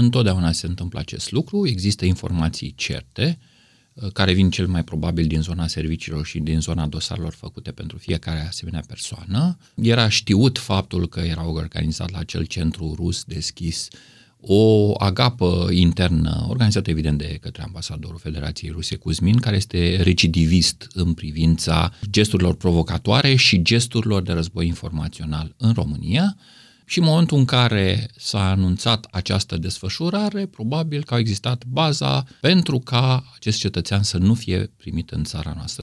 Întotdeauna se întâmplă acest lucru, există informații certe, care vin cel mai probabil din zona serviciilor și din zona dosarelor făcute pentru fiecare asemenea persoană. Era știut faptul că era organizat la acel centru rus deschis o agapă internă, organizată evident de către ambasadorul Federației Ruse Cuzmin, care este recidivist în privința gesturilor provocatoare și gesturilor de război informațional în România. Și în momentul în care s-a anunțat această desfășurare, probabil că a existat baza pentru ca acest cetățean să nu fie primit în țara noastră.